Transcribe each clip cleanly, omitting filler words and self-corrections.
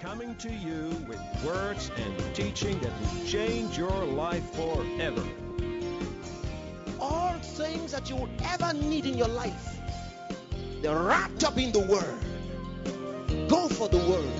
coming to you with words and teaching that will change your life forever. All things that you will ever need in your life, they're wrapped up in the Word. Go for the Word.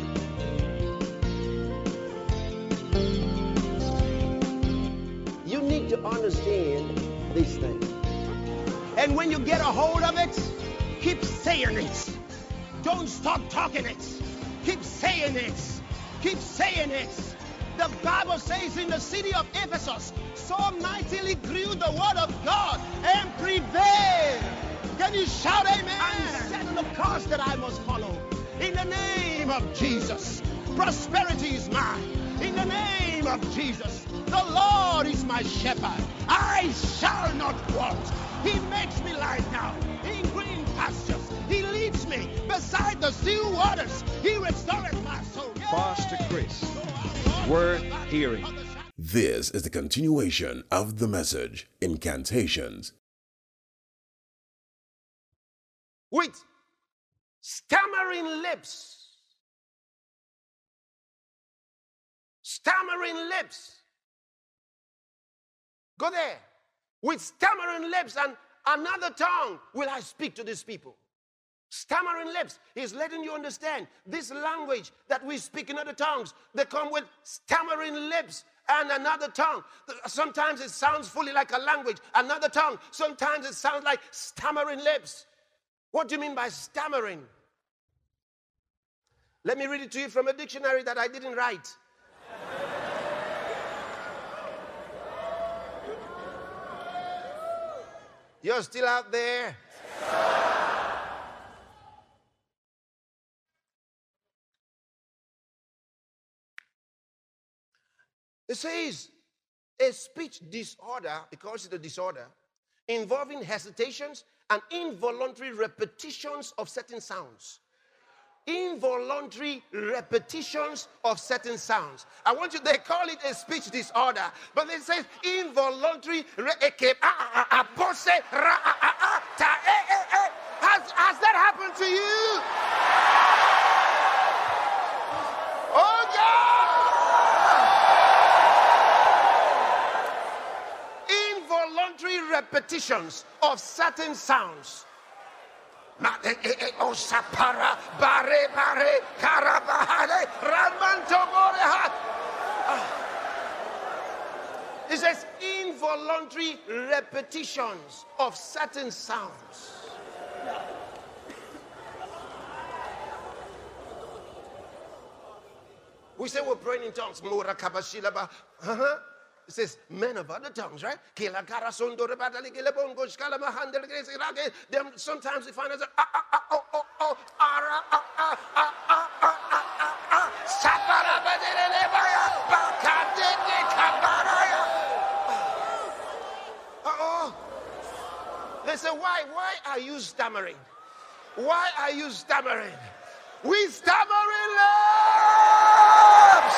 You need to understand these things. And when you get a hold of it, keep saying it. Don't stop talking it. Keep saying it. Keep saying it. The Bible says in the city of Ephesus, so mightily grew the word of God and prevailed. Can you shout amen? I'm setting the course that I must follow. In the name of Jesus, prosperity is mine. In the name of Jesus, the Lord is my shepherd. I shall not want. He makes me lie down in green pastures. He leads me beside the still waters. He restores my soul. Pastor Chris, worth hearing. This is the continuation of the message, Incantations. With stammering lips. Stammering lips. Go there. With stammering lips and another tongue will I speak to these people. Stammering lips is letting you understand this language that we speak in other tongues. They come with stammering lips and another tongue. Sometimes it sounds fully like a language, another tongue. Sometimes it sounds like stammering lips. What do you mean by stammering? Let me read it to you from a dictionary that I didn't write. You're still out there? It says a speech disorder, because it's a disorder, involving hesitations and involuntary repetitions of certain sounds. Involuntary repetitions of certain sounds. They call it a speech disorder, but it says involuntary. Has that happened to you? Oh God! Involuntary repetitions of certain sounds. It says involuntary repetitions of certain sounds. We say we're praying in tongues. It says men of other tongues, right? Then sometimes we find ourselves They say, why are you stammering? Why are you stammering? We stammer in lips.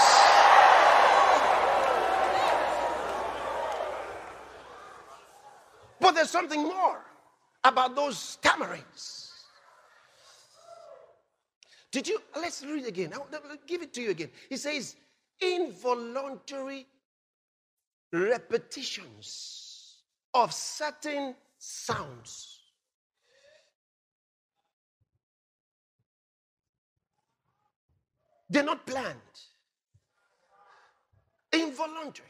But there's something more about those stammerings. Let's read again. I'll give it to you again. He says, involuntary repetitions of certain sounds. They're not planned. Involuntary.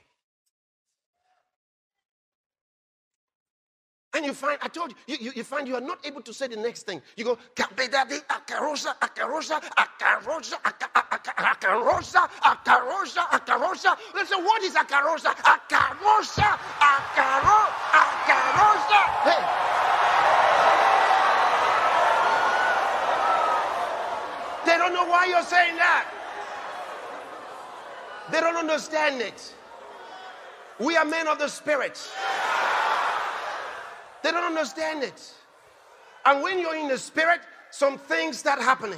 And you find, I told you, you find you are not able to say the next thing. You go, Kabedadi, akarosa, akarosa, akarosa, akarosa, akarosa, akarosa. Listen, what is akarosa? Akarosa, akarosa. Hey. They don't know why you're saying that. They don't understand it. We are men of the Spirit. They don't understand it. And when you're in the Spirit, some things start happening.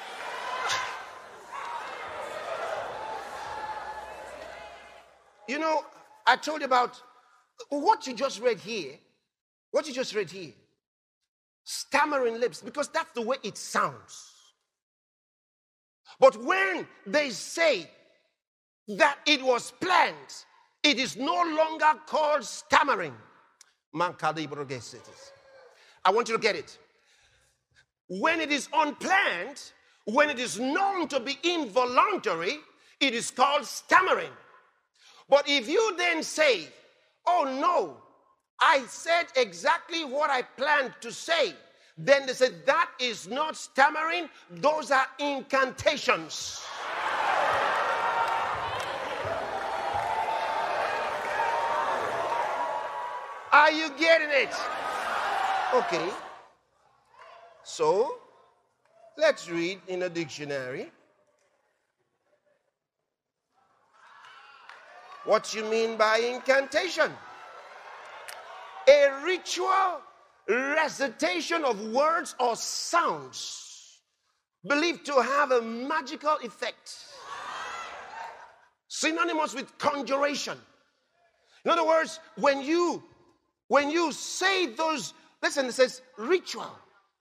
You know, I told you about what you just read here. What you just read here. Stammering lips, because that's the way it sounds. But when they say that it was planned, it is no longer called stammering. I want you to get it. When it is unplanned, when it is known to be involuntary, it is called stammering. But if you then say, oh no, I said exactly what I planned to say, then they said that is not stammering, those are incantations. Are you getting it? Okay. So, let's read in a dictionary. What you mean by incantation? A ritual recitation of words or sounds believed to have a magical effect. Synonymous with conjuration. In other words, when you say those, listen, it says ritual.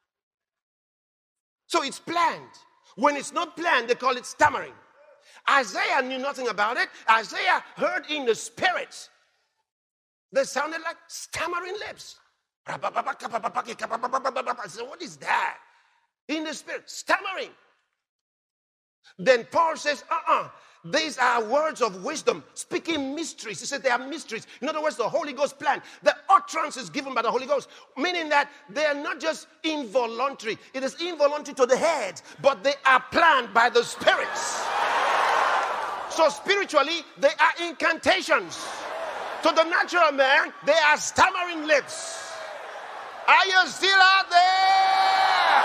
So it's planned. When it's not planned, they call it stammering. Isaiah knew nothing about it. Isaiah heard in the spirit. They sounded like stammering lips. I said, what is that? In the spirit, stammering. Then Paul says, these are words of wisdom, speaking mysteries. He said they are mysteries. In other words, the Holy Ghost plan. The utterance is given by the Holy Ghost, meaning that they are not just involuntary. It is involuntary to the head, but they are planned by the spirits. So spiritually, they are incantations. To the natural man, they are stammering lips. Are you still out there?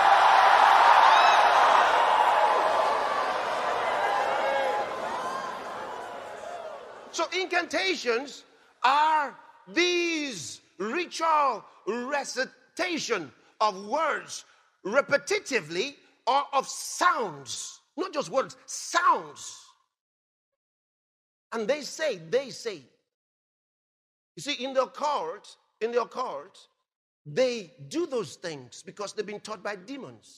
So incantations are these ritual recitation of words repetitively or of sounds. Not just words, sounds. And they say. You see, in the occult, they do those things because they've been taught by demons.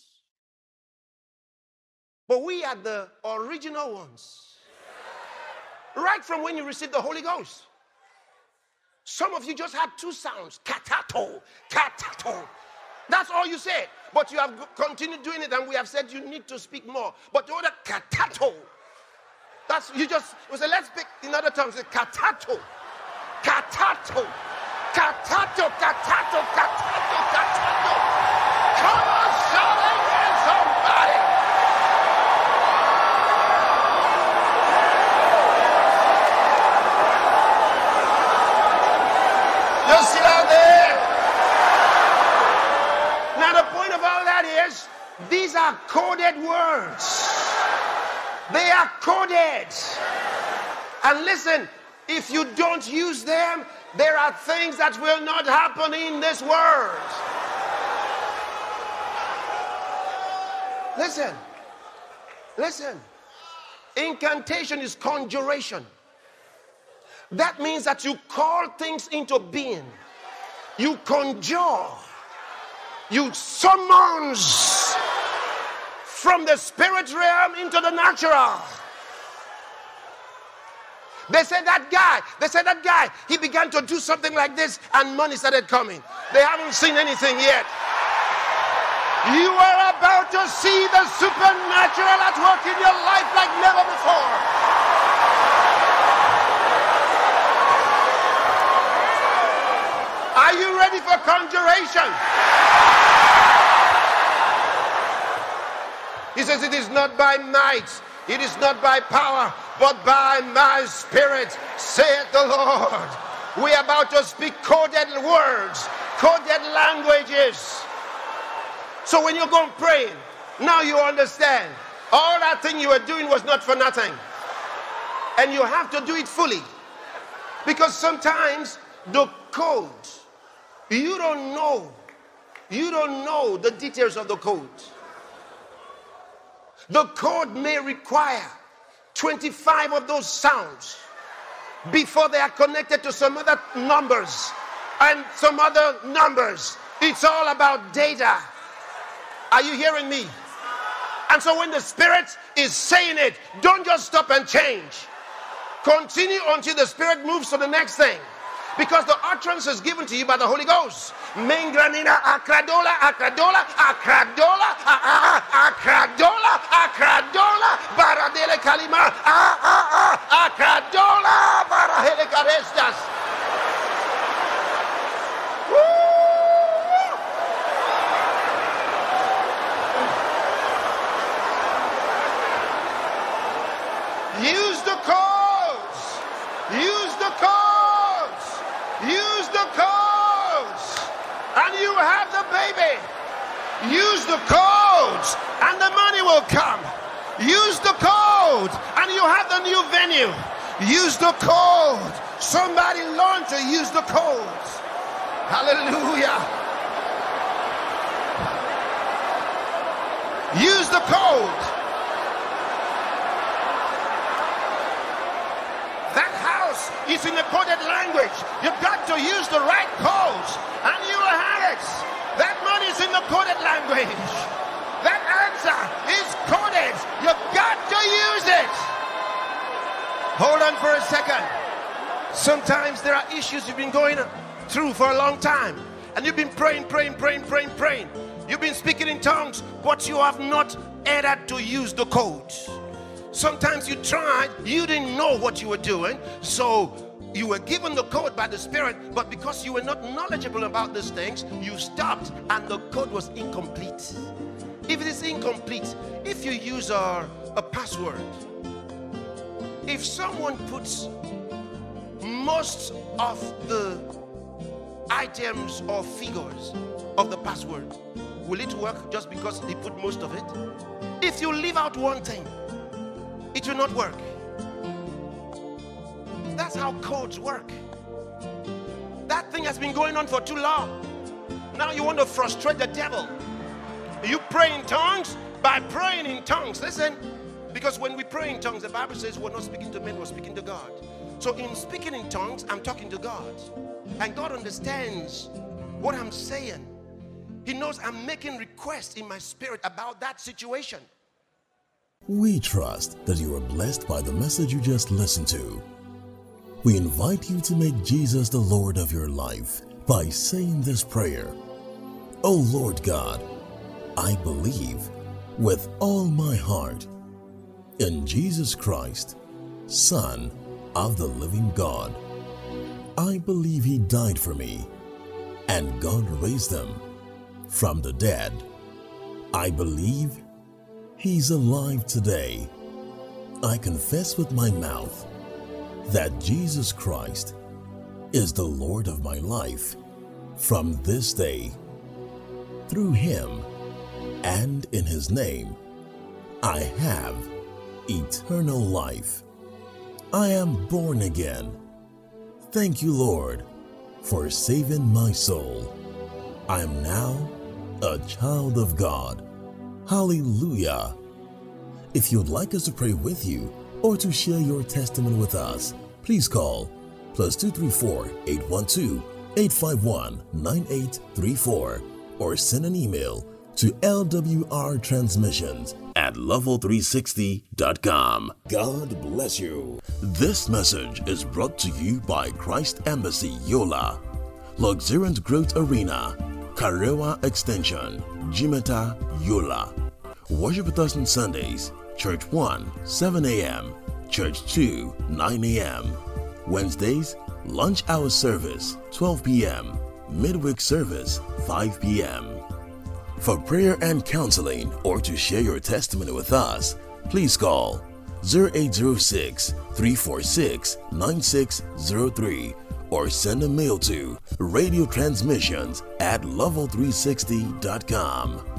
But we are the original ones. Right from when you received the Holy Ghost. Some of you just had two sounds. Katato, katato. That's all you said. But you have continued doing it, and we have said you need to speak more. But the other katato. That's, you say, let's speak in other tongues. Katato. Katato. Katato, katato, katato, katato. Come on, shout amen, somebody. You're still out there. Now the point of all that is, these are coded words. They are coded. And listen, if you don't use them, there are things that will not happen in this world. Listen. Incantation is conjuration. That means that you call things into being. You conjure. You summons from the spirit realm into the natural. They said that guy, he began to do something like this and money started coming. They haven't seen anything yet. You are about to see the supernatural at work in your life like never before. Are you ready for conjuration? He says it is not by might, it is not by power, but by my spirit, saith the Lord. We are about to speak coded words, coded languages. So when you go praying, now you understand. All that thing you were doing was not for nothing. And you have to do it fully. Because sometimes the code, you don't know the details of the code. The code may require 25 of those sounds before they are connected to some other numbers and some other numbers. It's all about data. Are you hearing me? And so when the Spirit is saying it, don't just stop and change. Continue until the Spirit moves to the next thing. Because the utterance is given to you by the Holy Ghost. Mengranina akradola, akradola, akradola, akradola, akradola, baradele kalima, akradola, barahele carestas. Use the codes. Use the codes. Use the codes. And you have the baby. Use the codes and the money will come. Use the code and you have the new venue. Use the code. Somebody learn to use the codes. Hallelujah. Use the code. It's in the coded language. You've got to use the right codes and you will have it. That money is in the coded language. That answer is coded. You've got to use it. Hold on for a second. Sometimes there are issues you've been going through for a long time and you've been praying. You've been speaking in tongues, but you have not added to use the code. Sometimes you tried, you didn't know what you were doing, so you were given the code by the Spirit, but because you were not knowledgeable about these things, you stopped and the code was incomplete. If it is incomplete, if you use a password, if someone puts most of the items or figures of the password, will it work just because they put most of it? If you leave out one thing, it will not work. That's how codes work. That thing has been going on for too long. Now you want to frustrate the devil. You pray in tongues by praying in tongues. Listen, because when we pray in tongues, the Bible says we're not speaking to men, we're speaking to God. So in speaking in tongues, I'm talking to God. And God understands what I'm saying. He knows I'm making requests in my spirit about that situation. We trust that you are blessed by the message you just listened to. We invite you to make Jesus the Lord of your life by saying this prayer. Oh Lord God, I believe with all my heart in Jesus Christ, Son of the living God. I believe He died for me and God raised Him from the dead. I believe He's alive today. I confess with my mouth that Jesus Christ is the Lord of my life from this day. Through Him and in His name, I have eternal life. I am born again. Thank you, Lord, for saving my soul. I am now a child of God. Hallelujah. If you'd like us to pray with you or to share your testimony with us, please call +234 812 851 9834 or send an email to lwrtransmissions@level360.com. God bless you. This message is brought to you by Christ Embassy Yola, Luxuriant Growth Arena, Karewa Extension, Jimeta, Yola. Worship with us on Sundays, Church 1, 7 a.m., Church 2, 9 a.m. Wednesdays, lunch hour service, 12 p.m., midweek service, 5 p.m. For prayer and counseling or to share your testimony with us, please call 0806-346-9603 or send a mail to radiotransmissions@level360.com.